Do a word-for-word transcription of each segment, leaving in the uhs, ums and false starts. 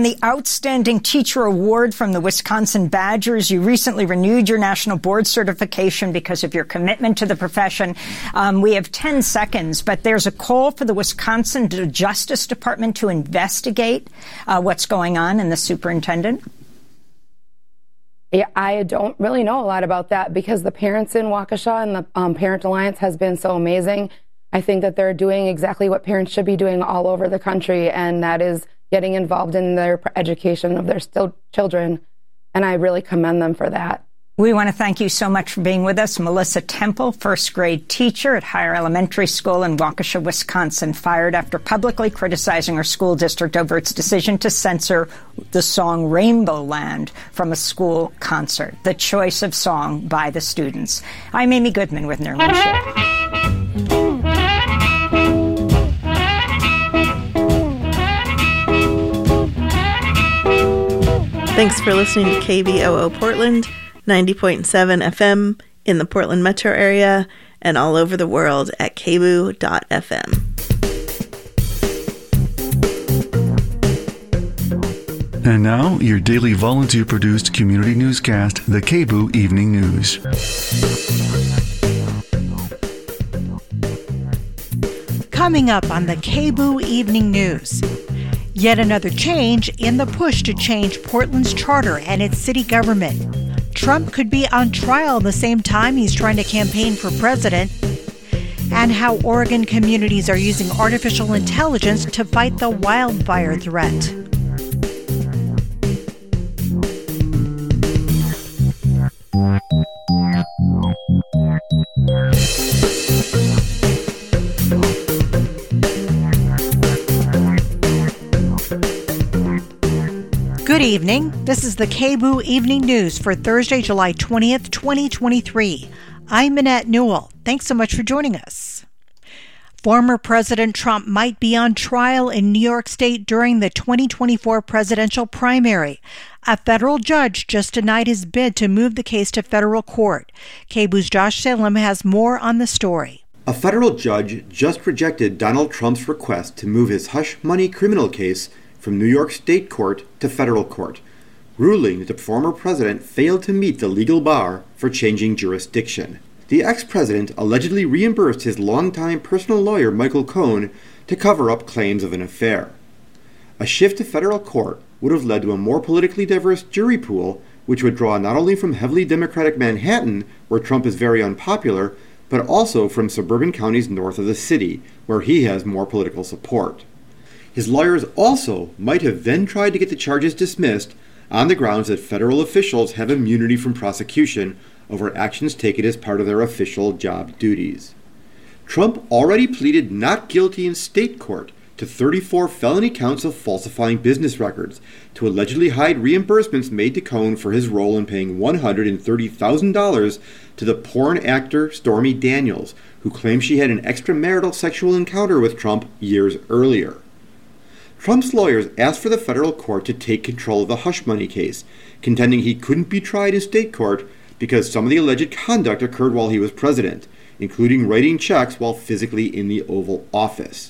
the Outstanding Teacher Award from the Wisconsin Badgers. You recently renewed your national board certification because of your commitment to the profession. Um, we have ten seconds, but there's a call for the Wisconsin Justice Department to investigate uh, what's going on in the superintendent. Yeah, I don't really know a lot about that because the parents in Waukesha and the um, Parent Alliance has been so amazing. I think that they're doing exactly what parents should be doing all over the country, and that is getting involved in their education of their still children. And I really commend them for that. We want to thank you so much for being with us. Melissa Temple, first grade teacher at Higher Elementary School in Waukesha, Wisconsin, fired after publicly criticizing her school district over its decision to censor the song Rainbow Land from a school concert, the choice of song by the students. I'm Amy Goodman with Nerlin Show. Thanks for listening to K B O O Portland, ninety point seven F M in the Portland metro area and all over the world at k b o dot f m. And now, your daily volunteer-produced community newscast, the K B O O Evening News. Coming up on the K B O O Evening News. Yet another change in the push to change Portland's charter and its city government. Trump could be on trial the same time he's trying to campaign for president. And how Oregon communities are using artificial intelligence to fight the wildfire threat. Good evening. This is the K B O O Evening News for Thursday, July twentieth, twenty twenty-three. I'm Minette Newell. Thanks so much for joining us. Former President Trump might be on trial in New York State during the twenty twenty-four presidential primary. A federal judge just denied his bid to move the case to federal court. K B O O's Josh Salem has more on the story. A federal judge just rejected Donald Trump's request to move his hush money criminal case from New York State Court to federal court, ruling that the former president failed to meet the legal bar for changing jurisdiction. The ex-president allegedly reimbursed his longtime personal lawyer Michael Cohen to cover up claims of an affair. A shift to federal court would have led to a more politically diverse jury pool, which would draw not only from heavily Democratic Manhattan, where Trump is very unpopular, but also from suburban counties north of the city, where he has more political support. His lawyers also might have then tried to get the charges dismissed on the grounds that federal officials have immunity from prosecution over actions taken as part of their official job duties. Trump already pleaded not guilty in state court to thirty-four felony counts of falsifying business records to allegedly hide reimbursements made to Cohen for his role in paying one hundred thirty thousand dollars to the porn actor Stormy Daniels, who claimed she had an extramarital sexual encounter with Trump years earlier. Trump's lawyers asked for the federal court to take control of the hush money case, contending he couldn't be tried in state court because some of the alleged conduct occurred while he was president, including writing checks while physically in the Oval Office.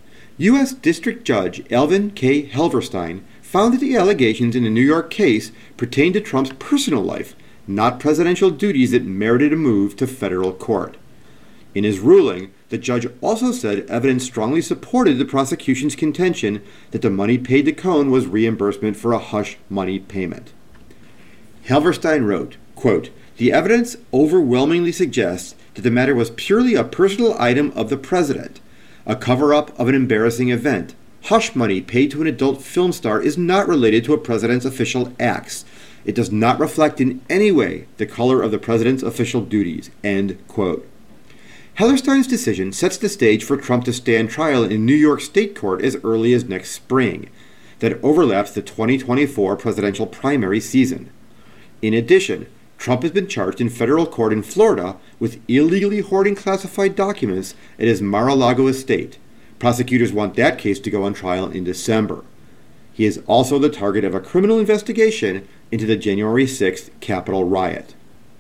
U S District Judge Alvin K. Helverstein found that the allegations in the New York case pertained to Trump's personal life, not presidential duties that merited a move to federal court. In his ruling, the judge also said evidence strongly supported the prosecution's contention that the money paid to Cohen was reimbursement for a hush money payment. Halverstein wrote, quote, "The evidence overwhelmingly suggests that the matter was purely a personal item of the president, a cover-up of an embarrassing event. Hush money paid to an adult film star is not related to a president's official acts. It does not reflect in any way the color of the president's official duties." End quote. Hellerstein's decision sets the stage for Trump to stand trial in New York State Court as early as next spring. That overlaps the twenty twenty-four presidential primary season. In addition, Trump has been charged in federal court in Florida with illegally hoarding classified documents at his Mar-a-Lago estate. Prosecutors want that case to go on trial in December. He is also the target of a criminal investigation into the January sixth Capitol riot.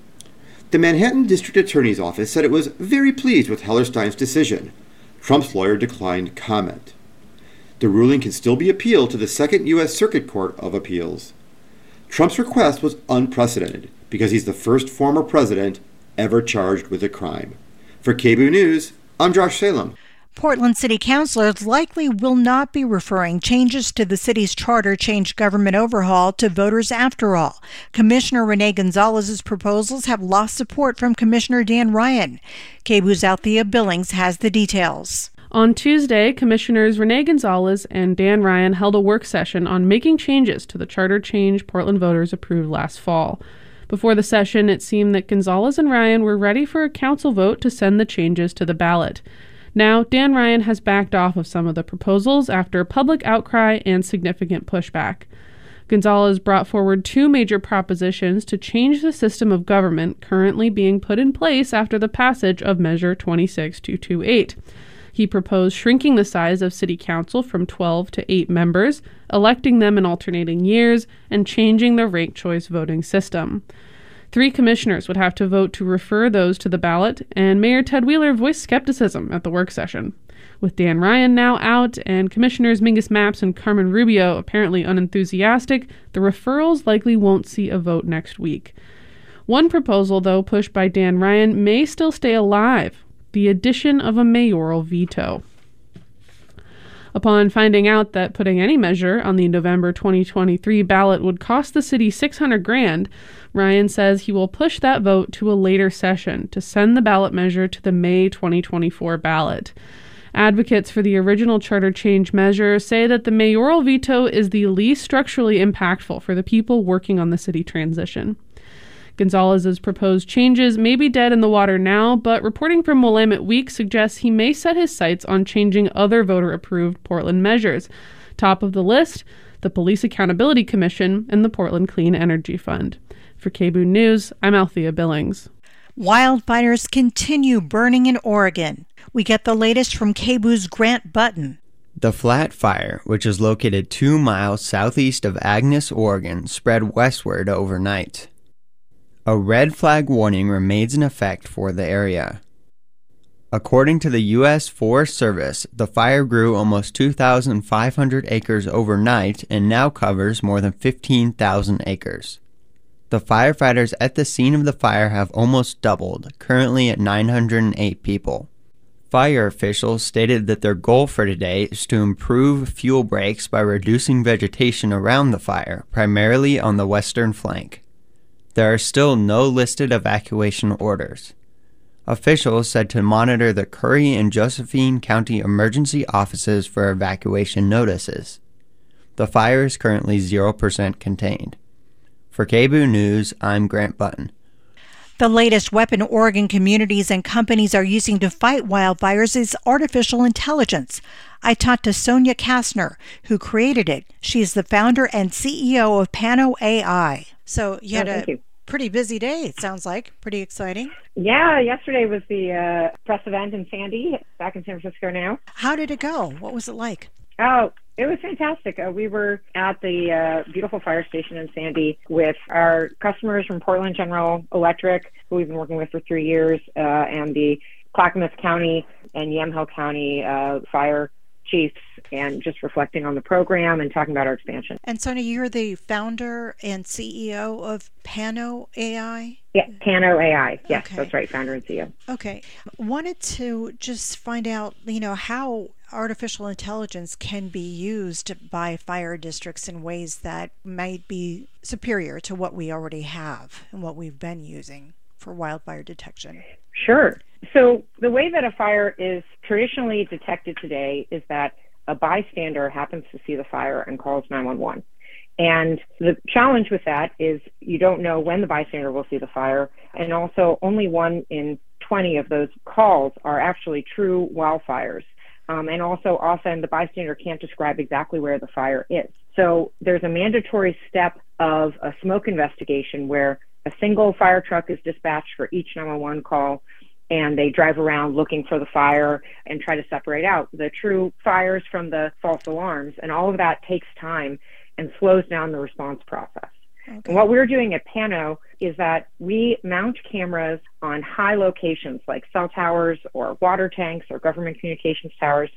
The Manhattan District Attorney's Office said it was very pleased with Hellerstein's decision. Trump's lawyer declined comment. The ruling can still be appealed to the Second U S Circuit Court of Appeals. Trump's request was unprecedented because he's the first former president ever charged with a crime. For K B O O News, I'm Josh Salem. Portland City Councilors likely will not be referring changes to the city's charter change government overhaul to voters after all. Commissioner Renee Gonzalez's proposals have lost support from Commissioner Dan Ryan. K B O O's Althea Billings has the details. On Tuesday, Commissioners Renee Gonzalez and Dan Ryan held a work session on making changes to the charter change Portland voters approved last fall. Before the session, it seemed that Gonzalez and Ryan were ready for a council vote to send the changes to the ballot. Now, Dan Ryan has backed off of some of the proposals after public outcry and significant pushback. Gonzalez brought forward two major propositions to change the system of government currently being put in place after the passage of Measure twenty-six two twenty-eight. He proposed shrinking the size of city council from twelve to eight members, electing them in alternating years, and changing the ranked choice voting system. Three commissioners would have to vote to refer those to the ballot, and Mayor Ted Wheeler voiced skepticism at the work session. With Dan Ryan now out and Commissioners Mingus Mapps and Carmen Rubio apparently unenthusiastic, the referrals likely won't see a vote next week. One proposal, though, pushed by Dan Ryan may still stay alive: the addition of a mayoral veto. Upon finding out that putting any measure on the November twenty twenty-three ballot would cost the city six hundred grand, Ryan says he will push that vote to a later session to send the ballot measure to the May twenty twenty-four ballot. Advocates for the original charter change measure say that the mayoral veto is the least structurally impactful for the people working on the city transition. Gonzalez's proposed changes may be dead in the water now, but reporting from Willamette Week suggests he may set his sights on changing other voter-approved Portland measures. Top of the list, the Police Accountability Commission and the Portland Clean Energy Fund. For K B O O News, I'm Althea Billings. Wildfires continue burning in Oregon. We get the latest from K B O O's Grant Button. The Flat Fire, which is located two miles southeast of Agnes, Oregon, spread westward overnight. A red flag warning remains in effect for the area. According to the U S Forest Service, the fire grew almost two thousand five hundred acres overnight and now covers more than fifteen thousand acres. The firefighters at the scene of the fire have almost doubled, currently at nine hundred eight people. Fire officials stated that their goal for today is to improve fuel breaks by reducing vegetation around the fire, primarily on the western flank. There are still no listed evacuation orders. Officials said to monitor the Curry and Josephine County emergency offices for evacuation notices. The fire is currently zero percent contained. For K B O O News, I'm Grant Button. The latest weapon Oregon communities and companies are using to fight wildfires is artificial intelligence. I talked to Sonia Kastner, who created it. She is the founder and C E O of Pano A I. So you had oh, a you. pretty busy day, it sounds like. Pretty exciting. Yeah, yesterday was the uh, press event in Sandy, back in San Francisco now. How did it go? What was it like? Oh, it was fantastic. Uh, we were at the uh, beautiful fire station in Sandy with our customers from Portland General Electric, who we've been working with for three years, uh, and the Clackamas County and Yamhill County uh, fire chiefs, and just reflecting on the program and talking about our expansion. And Sonia, you're the founder and C E O of Pano A I? Yeah, Pano A I. Yes, okay. That's right, founder and C E O. Okay. Wanted to just find out, you know, how artificial intelligence can be used by fire districts in ways that might be superior to what we already have and what we've been using for wildfire detection. Sure. So the way that a fire is traditionally detected today is that a bystander happens to see the fire and calls nine one one. And the challenge with that is you don't know when the bystander will see the fire, and also only one in twenty of those calls are actually true wildfires. Um, and also often the bystander can't describe exactly where the fire is. So there's a mandatory step of a smoke investigation where a single fire truck is dispatched for each nine one one call, and they drive around looking for the fire and try to separate out the true fires from the false alarms. And all of that takes time and slows down the response process. Okay. And what we're doing at Pano is that we mount cameras on high locations like cell towers or water tanks or government communications towers.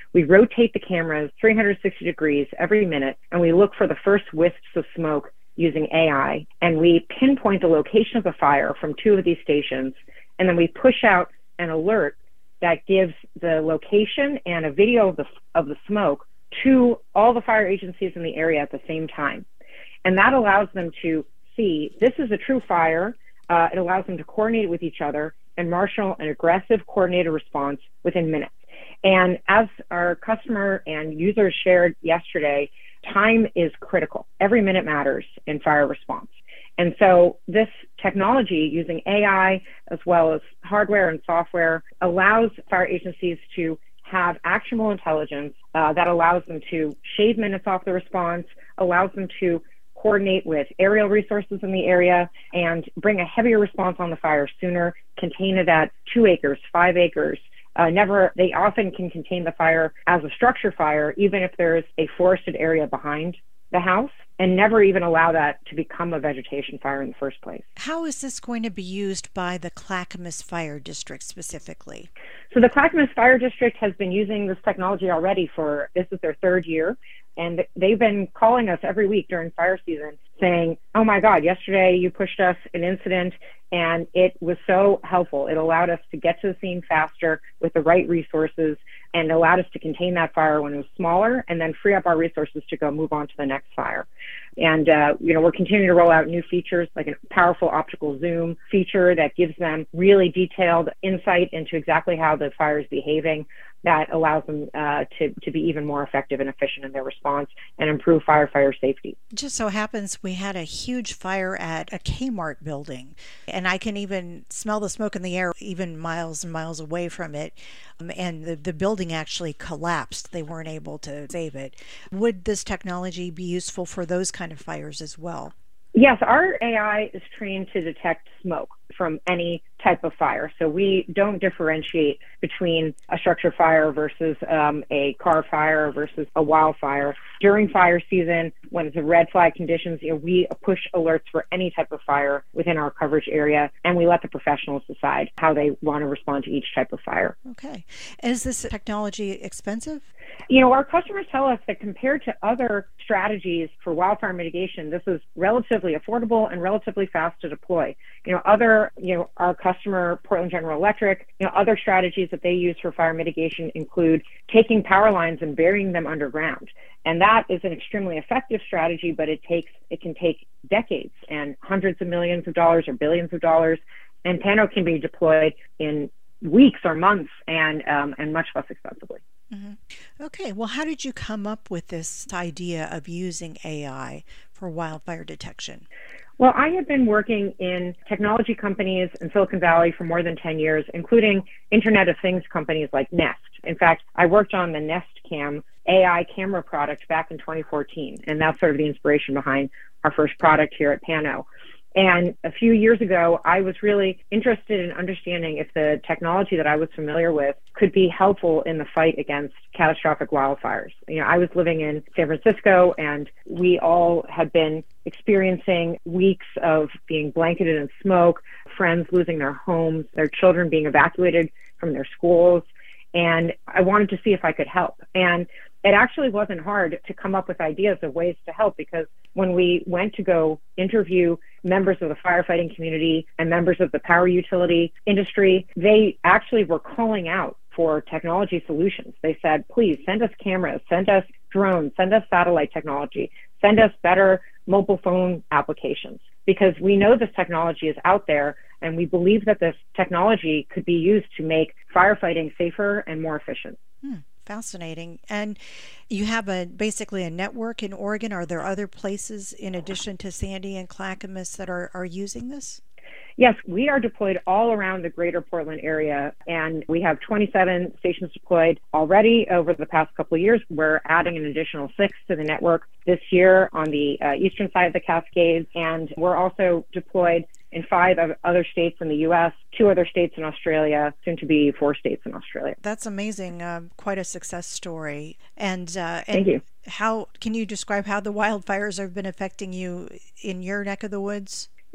We rotate the cameras three hundred sixty degrees every minute, and we look for the first wisps of smoke using A I, and we pinpoint the location of the fire from two of these stations, and then we push out an alert that gives the location and a video of the, of the smoke to all the fire agencies in the area at the same time. And that allows them to see this is a true fire. Uh, it allows them to coordinate with each other and marshal an aggressive coordinated response within minutes. And as our customer and users shared yesterday, time is critical. Every minute matters in fire response. And so this technology using A I as well as hardware and software allows fire agencies to have actionable intelligence uh, that allows them to shave minutes off the response, allows them to coordinate with aerial resources in the area and bring a heavier response on the fire sooner, contain it at two acres, five acres. Uh, never, they often can contain the fire as a structure fire, even if there's a forested area behind the house, and never even allow that to become a vegetation fire in the first place. How is this going to be used by the Clackamas Fire District specifically? So the Clackamas Fire District has been using this technology already for, this is their third year, and they've been calling us every week during fire season saying, oh my God, yesterday you pushed us an incident and it was so helpful. It allowed us to get to the scene faster with the right resources and allowed us to contain that fire when it was smaller and then free up our resources to go move on to the next fire. And, uh, you know, we're continuing to roll out new features like a powerful optical zoom feature that gives them really detailed insight into exactly how the fire is behaving. That allows them uh, to, to be even more effective and efficient in their response and improve firefighter safety. It just so happens we had a huge fire at a Kmart building, and I can even smell the smoke in the air even miles and miles away from it, um, and the, the building actually collapsed. They weren't able to save it. Would this technology be useful for those kind of fires as well? Yes, our A I is trained to detect smoke from any type of fire. So we don't differentiate between a structure fire versus um, a car fire versus a wildfire. During fire season, when it's a red flag conditions, you know, we push alerts for any type of fire within our coverage area, and we let the professionals decide how they want to respond to each type of fire. Okay. Is this technology expensive? You know, our customers tell us that compared to other strategies for wildfire mitigation, this is relatively affordable and relatively fast to deploy. You know, other, you know, our customer, Portland General Electric, you know, other strategies that they use for fire mitigation include taking power lines and burying them underground. And that is an extremely effective strategy, but it takes, it can take decades and hundreds of millions of dollars or billions of dollars. And Pano can be deployed in weeks or months and, um, and much less expensively. Mm-hmm. Okay, well, how did you come up with this idea of using A I for wildfire detection? Well, I have been working in technology companies in Silicon Valley for more than ten years, including Internet of Things companies like Nest. In fact, I worked on the Nest Cam A I camera product back in twenty fourteen, and that's sort of the inspiration behind our first product here at Pano. And a few years ago, I was really interested in understanding if the technology that I was familiar with could be helpful in the fight against catastrophic wildfires. You know, I was living in San Francisco, and we all had been experiencing weeks of being blanketed in smoke, friends losing their homes, their children being evacuated from their schools. And I wanted to see if I could help. And it actually wasn't hard to come up with ideas of ways to help, because when we went to go interview members of the firefighting community and members of the power utility industry, they actually were calling out for technology solutions. They said, please send us cameras, send us drones, send us satellite technology, send us better mobile phone applications, because we know this technology is out there, and we believe that this technology could be used to make firefighting safer and more efficient. Hmm. Fascinating. And you have a basically a network in Oregon. Are there other places in addition to Sandy and Clackamas that are, are using this? Yes, we are deployed all around the greater Portland area, and we have twenty-seven stations deployed already over the past couple of years. We're adding an additional six to the network this year on the uh, eastern side of the Cascades, and we're also deployed in five other states in the U S, two other states in Australia, soon to be four states in Australia. That's amazing. Uh, quite a success story. And, uh, and Thank you. How can you describe how the wildfires have been affecting you in your neck of the woods?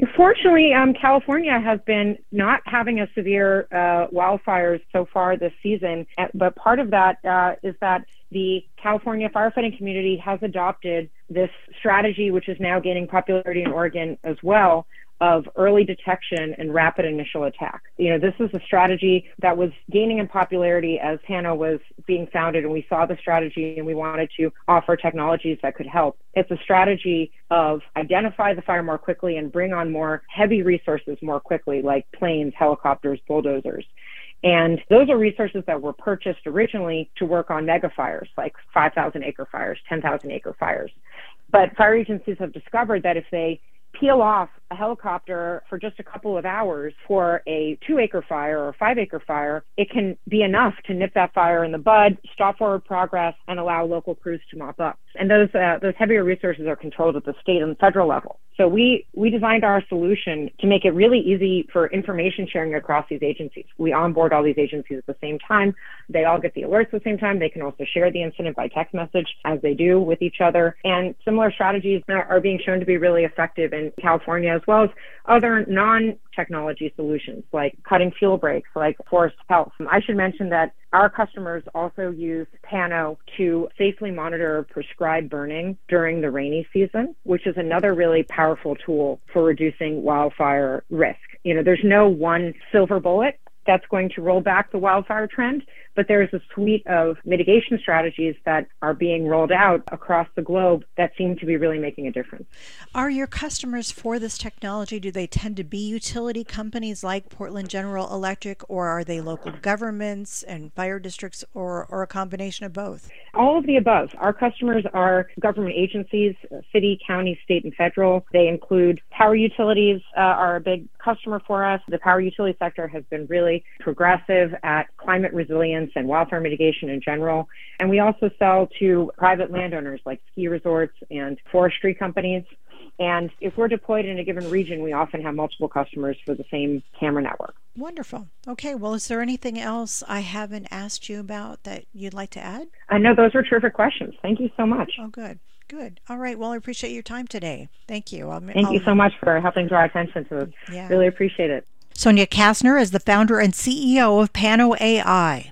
Fortunately, um, California has been not having a severe uh, wildfires so far this season, but part of that uh, is that the California firefighting community has adopted this strategy, which is now gaining popularity in Oregon as well, of early detection and rapid initial attack. You know, this is a strategy that was gaining in popularity as Pano was being founded, and we saw the strategy and we wanted to offer technologies that could help. It's a strategy of identify the fire more quickly and bring on more heavy resources more quickly, like planes, helicopters, bulldozers. And those are resources that were purchased originally to work on mega fires, like five thousand acre fires, ten thousand acre fires. But fire agencies have discovered that if they peel off a helicopter for just a couple of hours for a two acre fire or a five acre fire, it can be enough to nip that fire in the bud, stop forward progress, and allow local crews to mop up. And those uh, those heavier resources are controlled at the state and federal level. So we, we designed our solution to make it really easy for information sharing across these agencies. We onboard all these agencies at the same time. They all get the alerts at the same time. They can also share the incident by text message as they do with each other. And similar strategies are being shown to be really effective in California, as well as other non-technology solutions like cutting fuel breaks, like Forest Health. I should mention that our customers also use Pano to safely monitor prescribed burning during the rainy season, which is another really powerful tool for reducing wildfire risk. You know, there's no one silver bullet that's going to roll back the wildfire trend, but there's a suite of mitigation strategies that are being rolled out across the globe that seem to be really making a difference. Are your customers for this technology, do they tend to be utility companies like Portland General Electric, or are they local governments and fire districts, or, or a combination of both? All of the above. Our customers are government agencies, city, county, state, and federal. They include power utilities, uh, are a big customer for us. The power utility sector has been really progressive at climate resilience and wildfire mitigation in general. And we also sell to private landowners like ski resorts and forestry companies. And if we're deployed in a given region, we often have multiple customers for the same camera network. Wonderful. Okay, well, is there anything else I haven't asked you about that you'd like to add? I know those were terrific questions. Thank you so much. Oh, good. Good. All right. Well, I appreciate your time today. Thank you. I'll, Thank I'll, you so much for helping draw attention to this. Yeah. Really appreciate it. Sonia Kastner is the founder and C E O of Pano A I.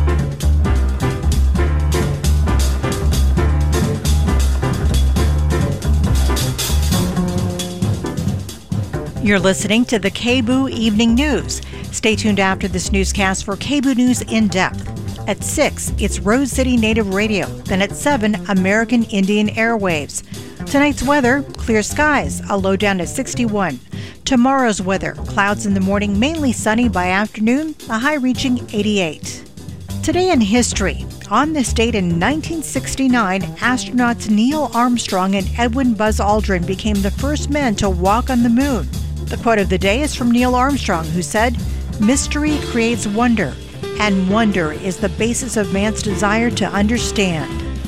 You're listening to the K B O O Evening News. Stay tuned after this newscast for K B O O News in depth. At six, it's Rose City Native Radio. Then at seven, American Indian Airwaves. Tonight's weather, clear skies, a low down to sixty-one. Tomorrow's weather, clouds in the morning, mainly sunny by afternoon, a high reaching eighty-eight. Today in history, on this date in nineteen sixty-nine, astronauts Neil Armstrong and Edwin Buzz Aldrin became the first men to walk on the moon. The quote of the day is from Neil Armstrong, who said, "Mystery creates wonder, and wonder is the basis of man's desire to understand."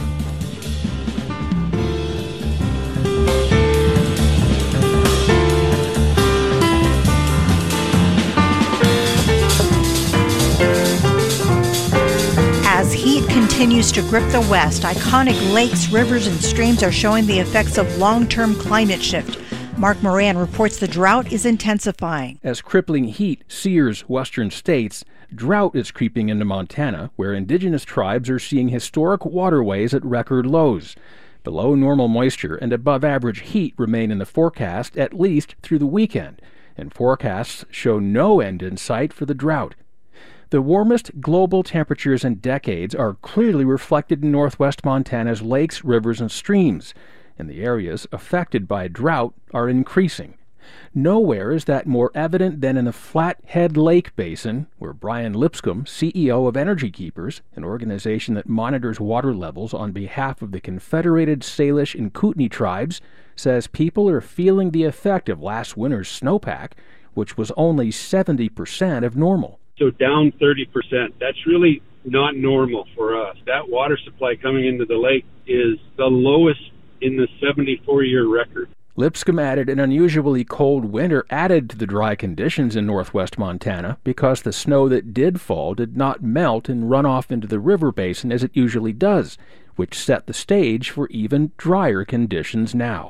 As heat continues to grip the West, iconic lakes, rivers, and streams are showing the effects of long-term climate shift. Mark Moran reports the drought is intensifying. As crippling heat sears western states, drought is creeping into Montana, where indigenous tribes are seeing historic waterways at record lows. Below normal moisture and above average heat remain in the forecast at least through the weekend, and forecasts show no end in sight for the drought. The warmest global temperatures in decades are clearly reflected in northwest Montana's lakes, rivers, and streams, and the areas affected by drought are increasing. Nowhere is that more evident than in the Flathead Lake Basin, where Brian Lipscomb, C E O of Energy Keepers, an organization that monitors water levels on behalf of the Confederated Salish and Kootenai tribes, says people are feeling the effect of last winter's snowpack, which was only seventy percent of normal. So down thirty percent. That's really not normal for us. That water supply coming into the lake is the lowest in the seventy-four year record. Lipscomb added an unusually cold winter added to the dry conditions in northwest Montana because the snow that did fall did not melt and run off into the river basin as it usually does, which set the stage for even drier conditions now.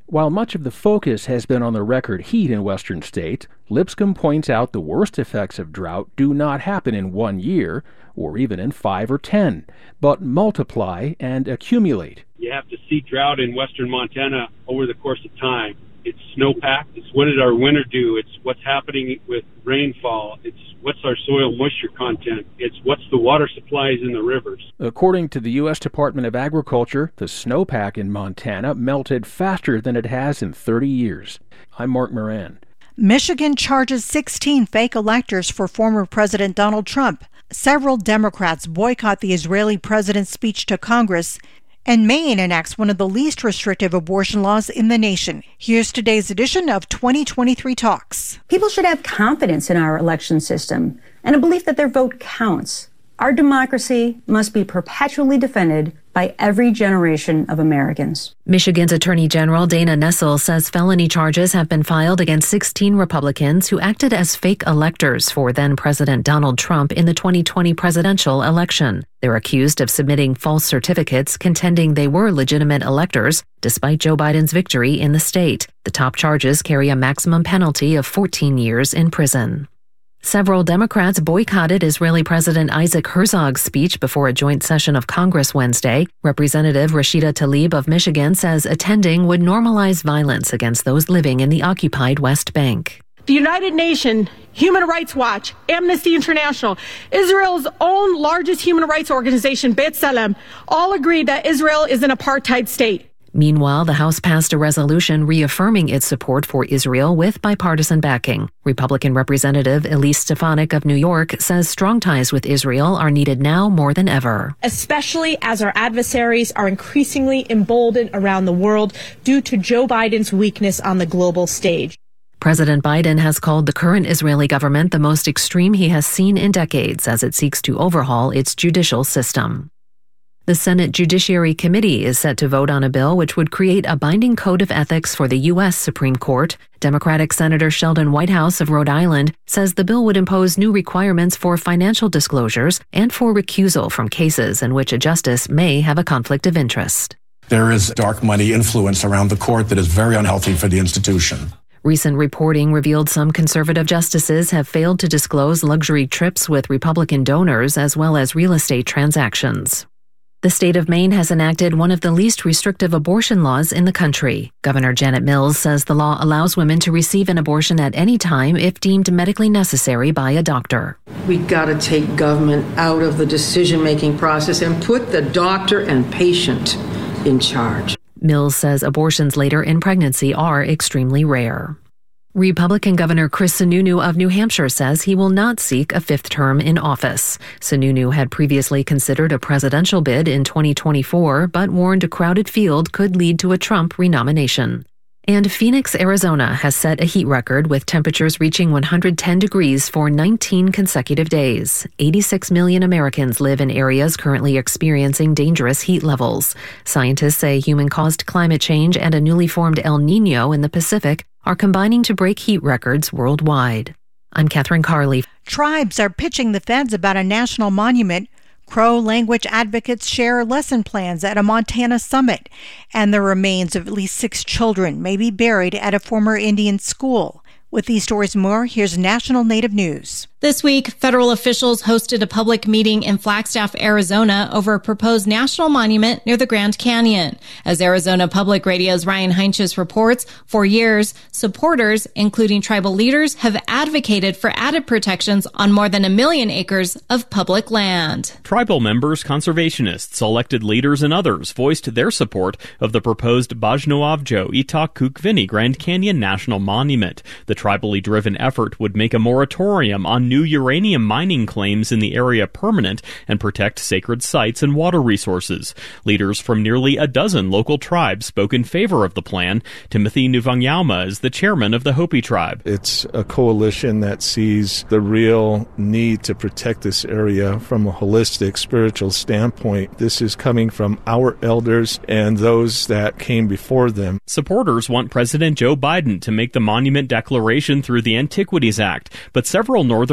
While much of the focus has been on the record heat in western states, Lipscomb points out the worst effects of drought do not happen in one year, or even in five or ten, but multiply and accumulate. You have to see drought in western Montana over the course of time. It's snowpack. It's what did our winter do? It's what's happening with rainfall. It's what's our soil moisture content. It's what's the water supplies in the rivers. According to the U S Department of Agriculture, the snowpack in Montana melted faster than it has in thirty years. I'm Mark Moran. Michigan charges sixteen fake electors for former President Donald Trump. Several Democrats boycott the Israeli president's speech to Congress, and Maine enacts one of the least restrictive abortion laws in the nation. Here's today's edition of twenty twenty-three Talks. People should have confidence in our election system and a belief that their vote counts. Our democracy must be perpetually defended by every generation of Americans. Michigan's Attorney General Dana Nessel says felony charges have been filed against sixteen Republicans who acted as fake electors for then-President Donald Trump in the twenty twenty presidential election. They're accused of submitting false certificates contending they were legitimate electors, despite Joe Biden's victory in the state. The top charges carry a maximum penalty of fourteen years in prison. Several Democrats boycotted Israeli President Isaac Herzog's speech before a joint session of Congress Wednesday. Representative Rashida Tlaib of Michigan says attending would normalize violence against those living in the occupied West Bank. The United Nations, Human Rights Watch, Amnesty International, Israel's own largest human rights organization, B'Tselem, all agree that Israel is an apartheid state. Meanwhile, the House passed a resolution reaffirming its support for Israel with bipartisan backing. Republican Representative Elise Stefanik of New York says strong ties with Israel are needed now more than ever. Especially as our adversaries are increasingly emboldened around the world due to Joe Biden's weakness on the global stage. President Biden has called the current Israeli government the most extreme he has seen in decades as it seeks to overhaul its judicial system. The Senate Judiciary Committee is set to vote on a bill which would create a binding code of ethics for the U S Supreme Court. Democratic Senator Sheldon Whitehouse of Rhode Island says the bill would impose new requirements for financial disclosures and for recusal from cases in which a justice may have a conflict of interest. There is dark money influence around the court that is very unhealthy for the institution. Recent reporting revealed some conservative justices have failed to disclose luxury trips with Republican donors as well as real estate transactions. The state of Maine has enacted one of the least restrictive abortion laws in the country. Governor Janet Mills says the law allows women to receive an abortion at any time if deemed medically necessary by a doctor. We got to take government out of the decision-making process and put the doctor and patient in charge. Mills says abortions later in pregnancy are extremely rare. Republican Governor Chris Sununu of New Hampshire says he will not seek a fifth term in office. Sununu had previously considered a presidential bid in twenty twenty-four, but warned a crowded field could lead to a Trump renomination. And Phoenix, Arizona has set a heat record with temperatures reaching one hundred ten degrees for nineteen consecutive days. eighty-six million Americans live in areas currently experiencing dangerous heat levels. Scientists say human-caused climate change and a newly formed El Niño in the Pacific are combining to break heat records worldwide. I'm Catherine Carley. Tribes are pitching the feds about a national monument. Crow language advocates share lesson plans at a Montana summit, and the remains of at least six children may be buried at a former Indian school. With these stories and more, here's National Native News. This week, federal officials hosted a public meeting in Flagstaff, Arizona over a proposed national monument near the Grand Canyon. As Arizona Public Radio's Ryan Heinches reports, for years, supporters, including tribal leaders, have advocated for added protections on more than a million acres of public land. Tribal members, conservationists, elected leaders, and others voiced their support of the proposed Bajnoavjo Itak Kukvini Grand Canyon National Monument. The tribally driven effort would make a moratorium on new uranium mining claims in the area permanent and protect sacred sites and water resources. Leaders from nearly a dozen local tribes spoke in favor of the plan. Timothy Nuvangyalma is the chairman of the Hopi tribe. It's a coalition that sees the real need to protect this area from a holistic spiritual standpoint. This is coming from our elders and those that came before them. Supporters want President Joe Biden to make the monument declaration through the Antiquities Act, but several northern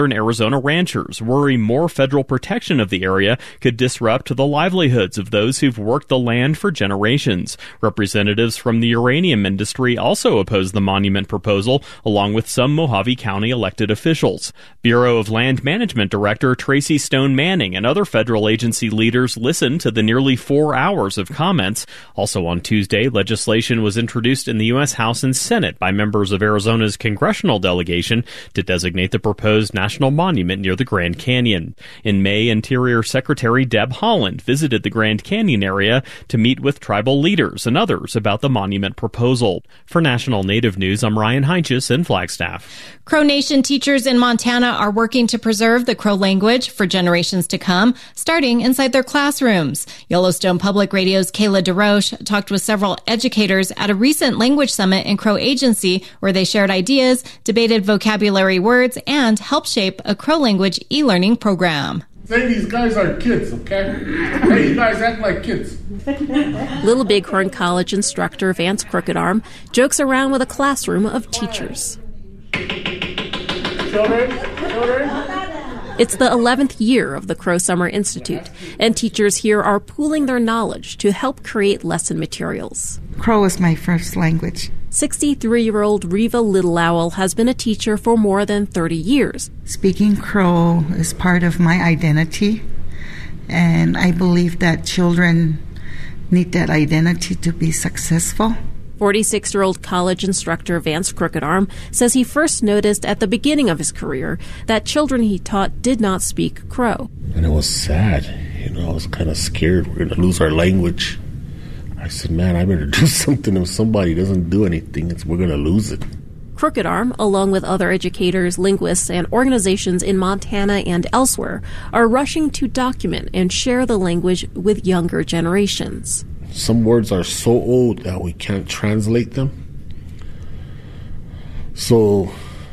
northern Arizona ranchers worry more federal protection of the area could disrupt the livelihoods of those who've worked the land for generations. Representatives from the uranium industry also oppose the monument proposal, along with some Mojave County elected officials. Bureau of Land Management Director Tracy Stone Manning and other federal agency leaders listened to the nearly four hours of comments. Also on Tuesday, legislation was introduced in the U S House and Senate by members of Arizona's congressional delegation to designate the proposed national monument near the Grand Canyon. In May, Interior Secretary Deb Haaland visited the Grand Canyon area to meet with tribal leaders and others about the monument proposal. For National Native News, I'm Ryan Heinches in Flagstaff. Crow Nation teachers in Montana are working to preserve the Crow language for generations to come, starting inside their classrooms. Yellowstone Public Radio's Kayla DeRoche talked with several educators at a recent language summit in Crow Agency, where they shared ideas, debated vocabulary words, and helped shape a Crow language e-learning program. Say these guys are kids, okay? Hey, you guys act like kids. Little Bighorn College instructor Vance Crookedarm jokes around with a classroom of teachers. Children, children. It's the eleventh year of the Crow Summer Institute, and teachers here are pooling their knowledge to help create lesson materials. Crow is my first language. sixty-three-year-old Riva Little Owl has been a teacher for more than thirty years. Speaking Crow is part of my identity, and I believe that children need that identity to be successful. forty-six-year-old college instructor Vance Crookedarm says he first noticed at the beginning of his career that children he taught did not speak Crow. And it was sad. You know, I was kind of scared we're going to lose our language. I said, man, I better do something. If somebody doesn't do anything, it's, we're going to lose it. Crookedarm, along with other educators, linguists, and organizations in Montana and elsewhere, are rushing to document and share the language with younger generations. Some words are so old that we can't translate them. So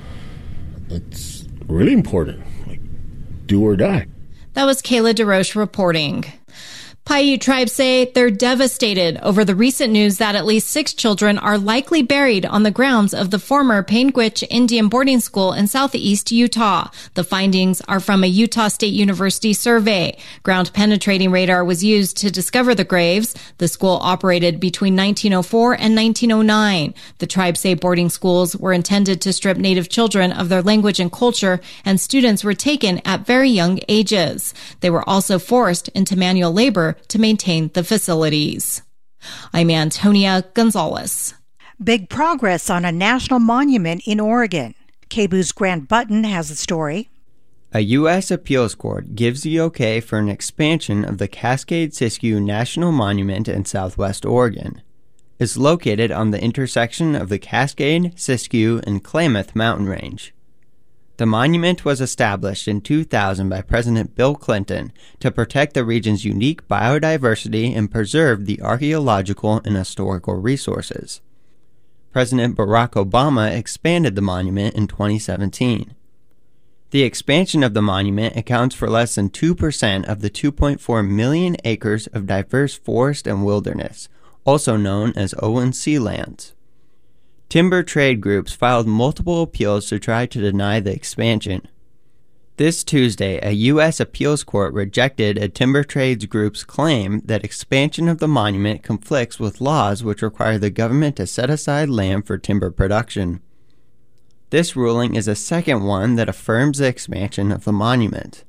it's really important. Like, do or die. That was Kayla DeRoche reporting. Paiute tribes say they're devastated over the recent news that at least six children are likely buried on the grounds of the former Panguitch Indian boarding school in southeast Utah. The findings are from a Utah State University survey. Ground-penetrating radar was used to discover the graves. The school operated between nineteen oh four and nineteen oh nine. The tribes say boarding schools were intended to strip Native children of their language and culture, and students were taken at very young ages. They were also forced into manual labor to maintain the facilities. I'm Antonia Gonzalez. Big progress on a national monument in Oregon. K B O's Grant Button has the story. A U S appeals court gives the okay for an expansion of the Cascade-Siskiyou National Monument in southwest Oregon. It's located on the intersection of the Cascade, Siskiyou, and Klamath mountain range. The monument was established in two thousand by President Bill Clinton to protect the region's unique biodiversity and preserve the archaeological and historical resources. President Barack Obama expanded the monument in twenty seventeen. The expansion of the monument accounts for less than two percent of the two point four million acres of diverse forest and wilderness, also known as O and C lands. Timber trade groups filed multiple appeals to try to deny the expansion. This Tuesday, a U S appeals court rejected a timber trades group's claim that expansion of the monument conflicts with laws which require the government to set aside land for timber production. This ruling is a second one that affirms the expansion of the monument.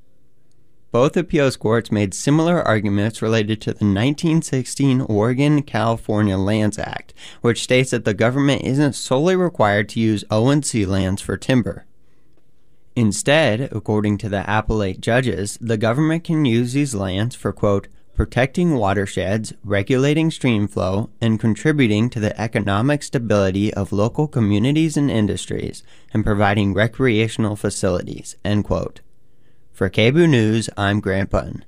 Both appeals courts made similar arguments related to the nineteen sixteen Oregon-California Lands Act, which states that the government isn't solely required to use O and C lands for timber. Instead, according to the appellate judges, the government can use these lands for, quote, protecting watersheds, regulating stream flow, and contributing to the economic stability of local communities and industries, and providing recreational facilities, end quote. For K B O News, I'm Grant Button.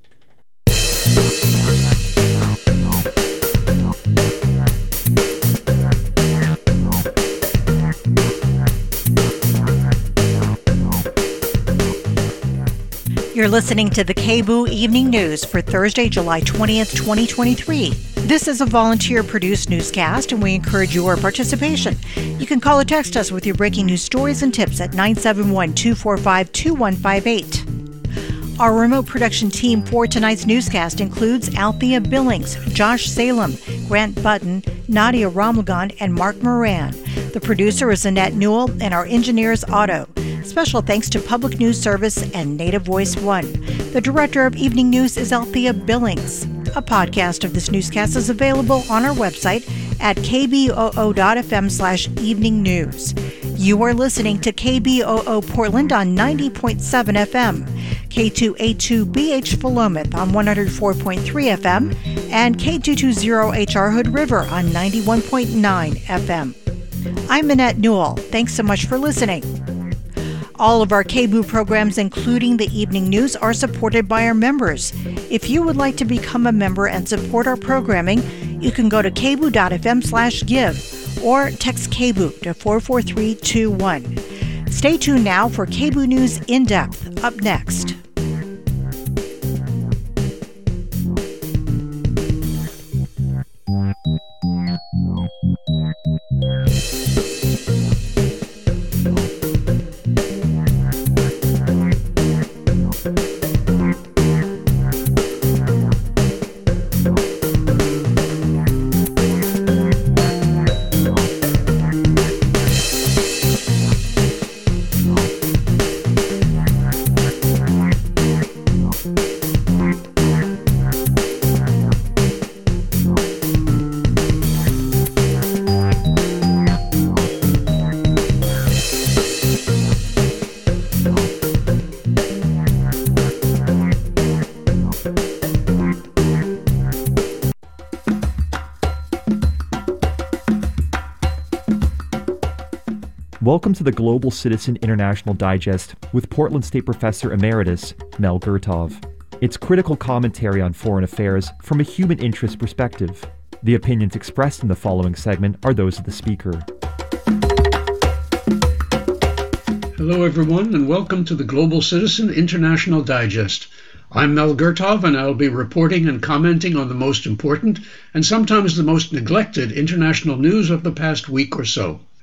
You're listening to the K B O Evening News for Thursday, July twentieth, twenty twenty-three. This is a volunteer-produced newscast, and we encourage your participation. You can call or text us with your breaking news stories and tips at nine seven one, two four five, two one five eight. Our remote production team for tonight's newscast includes Althea Billings, Josh Salem, Grant Button, Nadia Ramlagan, and Mark Moran. The producer is Annette Newell, and our engineer is Otto. Special thanks to Public News Service and Native Voice One. The director of Evening News is Althea Billings. A podcast of this newscast is available on our website at k b o o dot f m slash evening news. You are listening to K B O O Portland on ninety point seven F M, K two eight two B H Philomath on one oh four point three F M, and K two twenty H R Hood River on ninety-one point nine F M. I'm Annette Newell. Thanks so much for listening. All of our K B O O programs, including the evening news, are supported by our members. If you would like to become a member and support our programming, you can go to k b o o dot f m slash give or text K B O O to four four three two one. Stay tuned now for K B O O News In Depth, up next. Welcome to the Global Citizen International Digest with Portland State Professor Emeritus Mel Gurtov. It's critical commentary on foreign affairs from a human interest perspective. The opinions expressed in the following segment are those of the speaker. Hello everyone, and welcome to the Global Citizen International Digest. I'm Mel Gurtov, and I'll be reporting and commenting on the most important and sometimes the most neglected international news of the past week or so.